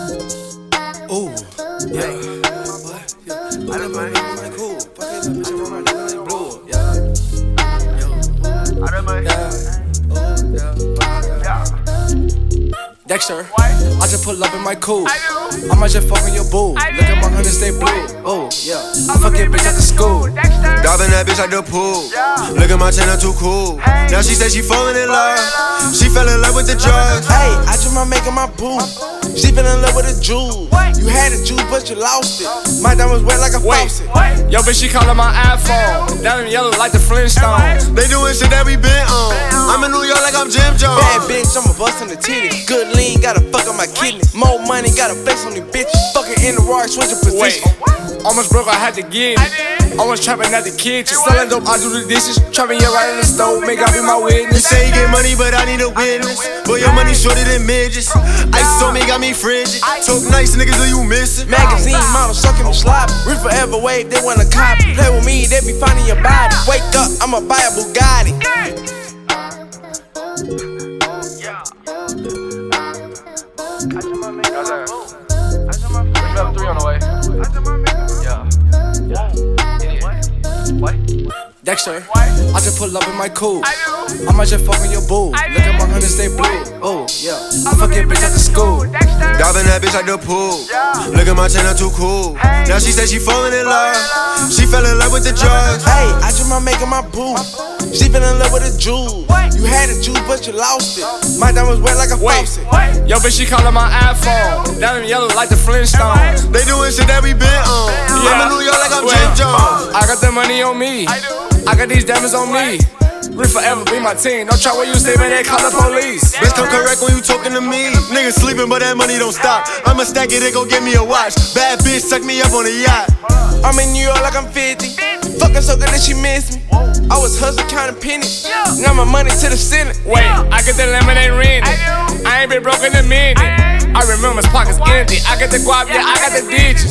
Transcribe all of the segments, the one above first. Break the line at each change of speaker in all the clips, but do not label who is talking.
Ooh, yeah. What? Yeah. I done money like cool. Fuck it, bitch, I'm on my nigga like blue. Yeah. Yo. I done money. Yeah. Dexter, I just pull up in my coupe. I might just fuck on your boo. Look at my hundreds, they blue. Oh, yeah. I fuck your bitch at the school.
Diving that bitch at the pool. Look at my channel, too cool. Now she said she falling in love. She fell in love with the drugs.
Hey, I just might make her my boo. She fell in love with a jewel. You had a juice, but you lost it. My diamonds wet like a faucet.
Yo, bitch, she callin' my iPhone. Diamond yellow like the Flintstones.
They doing shit that we been on. I'm in New York like I'm Jim Jones.
Bad bitch, I'ma bust in the titties. Good lean, gotta fuck on my kidneys. More money, gotta flex on these bitches. Fucking in the raw, switching position.
Almost broke, I had to get it. Almost trapping at the kitchen. Selling dope, I do the dishes. Trapping yeah right in the stove, make I be my
You
witness.
say you get money, but I need a witness. Boy, your money shorter than midgets. Ice on me got me frigid. Talk nice, niggas, who you missing?
Magazine model sucking me sloppy. Real forever wave, they wanna copy. Play with me, they be finding your body. Wake up, I'ma buy a Bugatti.
Three on the way.
Dexter, I just pull up in my coupe. I might just fuck on your boo. Look at my hundreds, they blue. Oh, yeah. I fuck your bitch at the school.
Diving that bitch at the pool. Look at my channel, too cool. Now she said she falling in love. She fell in love with the drugs.
Hey, I just might make her my boo. She fell in love with a jewel. You had a juice, but you lost it. My diamonds wet like a faucet.
Yo, bitch, she callin' my iPhone. Diamond yellow like the Flintstones.
They doing shit that we been on. I'm in New York like I'm Jim Jones.
I got the money on me. I got these diamonds on me. Real forever be my team. Don't try where you stay, man, they call the police.
Bitch, come correct when you talking to me. Niggas sleeping, but that money don't stop. I'ma stack it, they gon' give me a watch. Bad bitch, suck me up on the yacht.
I'm in New York like I'm 50. Fucking so good that she missed me. I was hustling, counting pennies. Now my money to the ceiling.
Wait, I get the lemonade rented. I ain't been broke in a minute. I remember his pockets empty. I got the guap, yeah, I got the digits.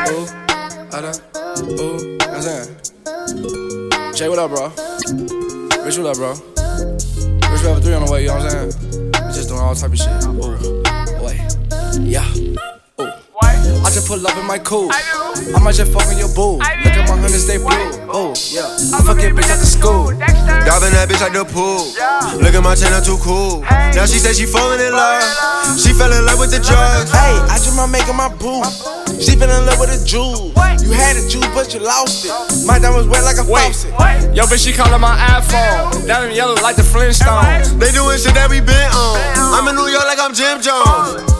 I'm saying. Jay, what up, bro? Rich, what up, bro? Rich, we have a 3 on the way, you know what I'm saying? We just doing all type of shit. Oh, wait. Yeah. Oh. I just pull up in my coupe. I might just fuck on your boo. Look at my hundreds, they blue. Oh, yeah. I fuck your bitch at the school.
Diving that bitch at the pool. Look at my channel, too cool. Now she said she falling in love. She fell in love with the drugs.
Hey, I just might make her my boo. She fell in love with a jewel. You had a juice, but you lost it. My diamonds wet like a faucet.
Yo, bitch, she callin' my iPhone. Diamond yellow like the Flintstones.
They doing shit that we been on. I'm in New York like I'm Jim Jones.